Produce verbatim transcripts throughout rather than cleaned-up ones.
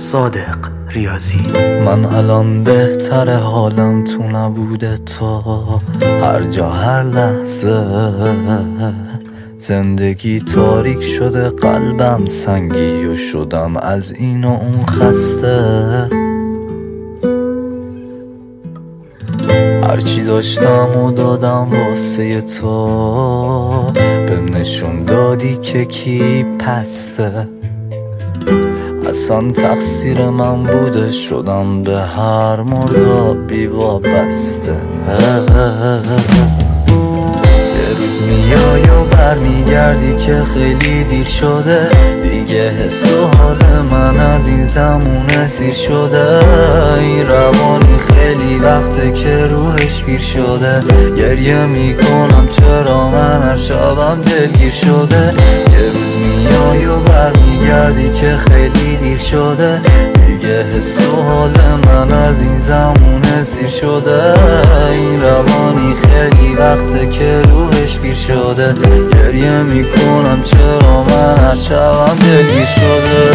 صادق ریاضی. من الان بهتره حالم تو نبوده تو، هر جا هر لحظه زندگی تاریک شده، قلبم سنگی و شدم از این و اون خسته. هرچی داشتم و دادم واسه تو، به نشون دادی که کی پسته. اصلا تقصیر من بوده شدم به هر مردابی وابسته. یه روز میای و برمیگردی که خیلی دیر شده، دیگه حس و حال من از این زمونه سیر شده. این روانی خیلی وقته که روحش پیر شده، گریه میکنم چرا من هر شبم دلگیر شده. یه روز میای و برمیگردی که خیلی دیر شده، دیگه حس و حال من از این زمونه سیر شده. این روانی خیلی وقته که روحش پیر شده، گریه میکنم چرا من هر شبم دلگیر شده.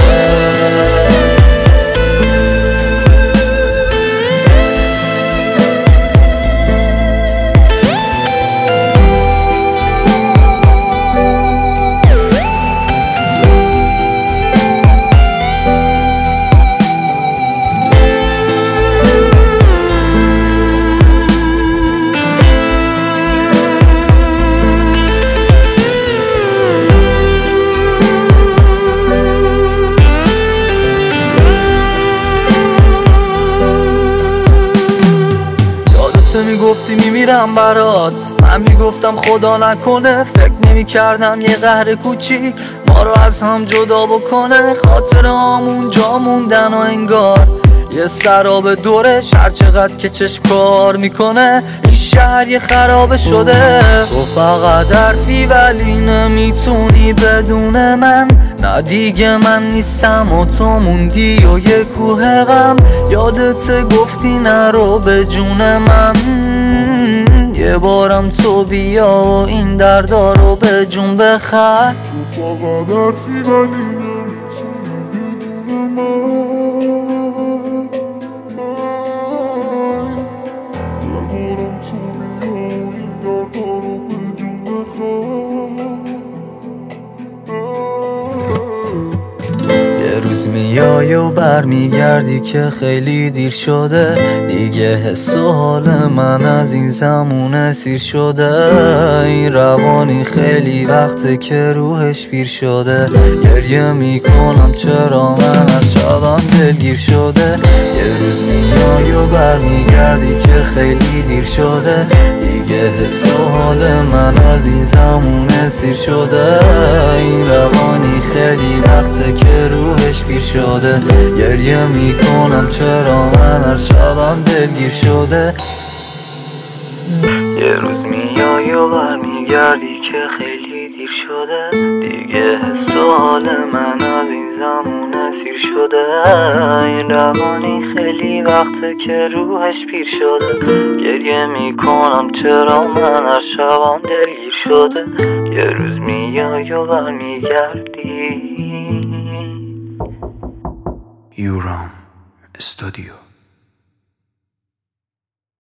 میگفتی میمیرم برات، من میگفتم خدا نکنه. فکر نمی کردم یه قهر کوچیک ما رو از هم جدا بکنه. خاطر همون جا موندن و انگار یه سراب دورش، هر چقدر که چشم کار میکنه این شهر یه خرابه شده. تو فقط حرفی ولی نمیتونی بدون من، نه دیگه من نیستم و تو موندی و یه کوه غم. یادت گفتی نرو به جون من، یه بارم تو بیا و این دردا رو به جون بخر. تو فقط حرفی ولی نمیتونی بدون من، یه روز میای و برمیگردی که خیلی دیر شده، دیگه حس و حال من از این زمونه سیر شده. این روانی خیلی وقته که روحش پیر شده، گریه میکنم چرا من هر شبم دلگیر شده. یه روز میای و برمیگردی که خیلی دیر شده، دیگه حس و حال من از این زمونه سیر شده. این روانی خیلی وقته که روحش پیر شده، گریه میکنم چرا من هر شبم دلگیر شده. یه روز میای و برمیگردی که خیلی دیر شده، دیگه حس و حال من از این زمونه سیر شده. این روانی خیلی وقته که روحش پیر شده، گریه میکنم چرا من هر شبم دلگیر شده. یه روز میای و برمیگردی. یورام استودیو.